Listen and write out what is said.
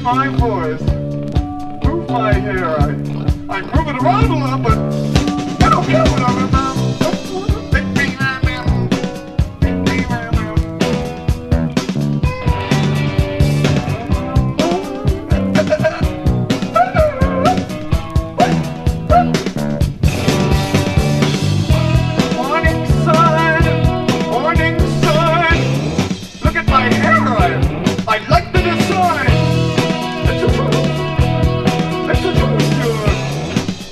my voice, move my hair. I move it around a lot, but I don't care what I'm